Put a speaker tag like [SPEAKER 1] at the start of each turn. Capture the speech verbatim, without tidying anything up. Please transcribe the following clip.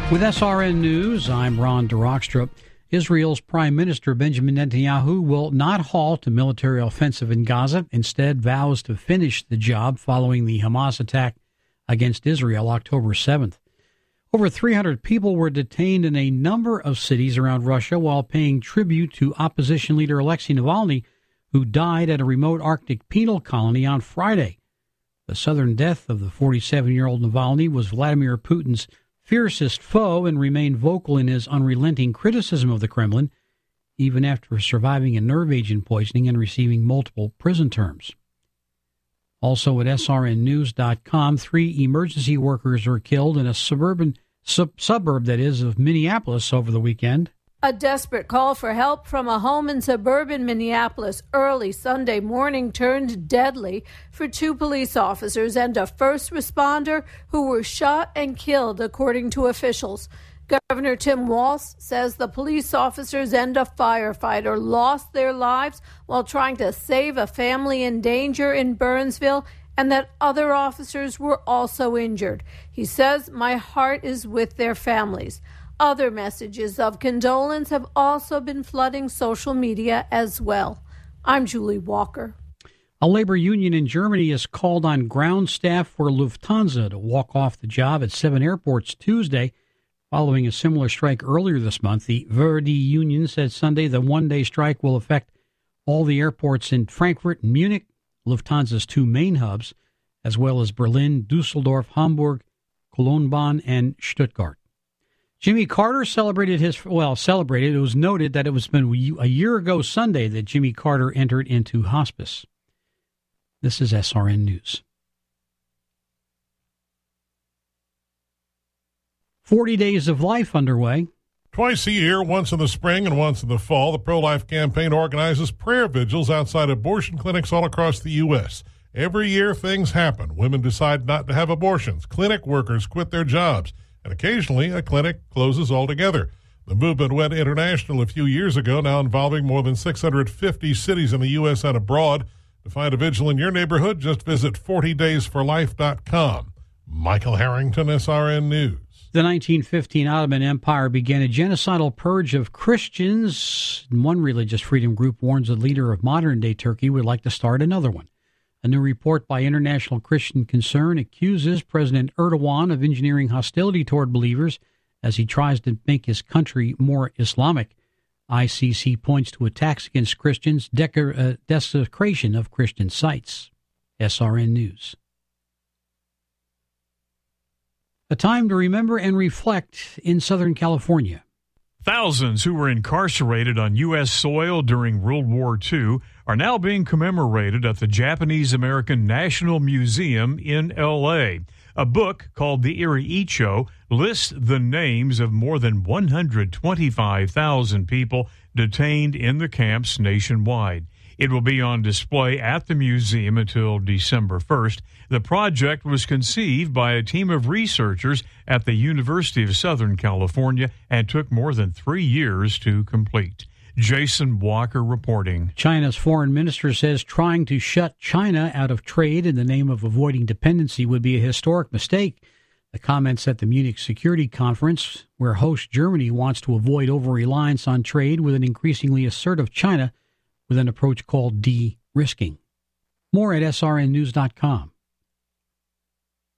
[SPEAKER 1] With S R N News, I'm Ron DeRockstrup. Israel's Prime Minister Benjamin Netanyahu will not halt a military offensive in Gaza. Instead, vows to finish the job following the Hamas attack against Israel October seventh. Over three hundred people were detained in a number of cities around Russia while paying tribute to opposition leader Alexei Navalny, who died at a remote Arctic penal colony on Friday. The sudden death of the forty-seven-year-old Navalny was Vladimir Putin's fiercest foe and remained vocal in his unrelenting criticism of the Kremlin, even after surviving a nerve agent poisoning and receiving multiple prison terms. Also at S R N news dot com, three emergency workers were killed in a suburban sub- suburb, that is, of Minneapolis over the weekend.
[SPEAKER 2] A desperate call for help from a home in suburban Minneapolis early Sunday morning turned deadly for two police officers and a first responder who were shot and killed, according to officials. Governor Tim Walz says the police officers and a firefighter lost their lives while trying to save a family in danger in Burnsville, and that other officers were also injured. He says, "My heart is with their families." Other messages of condolence have also been flooding social media as well. I'm Julie Walker.
[SPEAKER 1] A labor union in Germany has called on ground staff for Lufthansa to walk off the job at seven airports Tuesday, following a similar strike earlier this month. The Verdi union said Sunday the one-day strike will affect all the airports in Frankfurt and Munich, Lufthansa's two main hubs, as well as Berlin, Dusseldorf, Hamburg, Cologne, Bonn, and Stuttgart. Jimmy Carter celebrated his, well, celebrated. It was noted that it was been a year ago Sunday that Jimmy Carter entered into hospice. This is S R N News. forty Days of Life underway.
[SPEAKER 3] Twice a year, once in the spring and once in the fall, the Pro-Life Campaign organizes prayer vigils outside abortion clinics all across the U S Every year, things happen. Women decide not to have abortions. Clinic workers quit their jobs. And occasionally, a clinic closes altogether. The movement went international a few years ago, now involving more than six hundred fifty cities in the U S and abroad. To find a vigil in your neighborhood, just visit forty days for life dot com. Michael Harrington, S R N News.
[SPEAKER 1] The nineteen fifteen Ottoman Empire began a genocidal purge of Christians. One religious freedom group warns the leader of modern-day Turkey would like to start another one. A new report by International Christian Concern accuses President Erdogan of engineering hostility toward believers as he tries to make his country more Islamic. I C C points to attacks against Christians, decor, uh, desecration of Christian sites. S R N News. A time to remember and reflect in Southern California.
[SPEAKER 4] Thousands who were incarcerated on U S soil during World War Two are now being commemorated at the Japanese-American National Museum in L A. A book called The Erie Icho lists the names of more than one hundred twenty-five thousand people detained in the camps nationwide. It will be on display at the museum until December first. The project was conceived by a team of researchers at the University of Southern California and took more than three years to complete. Jason Walker reporting.
[SPEAKER 1] China's foreign minister says trying to shut China out of trade in the name of avoiding dependency would be a historic mistake. The comments at the Munich Security Conference, where host Germany wants to avoid over-reliance on trade with an increasingly assertive China with an approach called de-risking. More at S R N news dot com.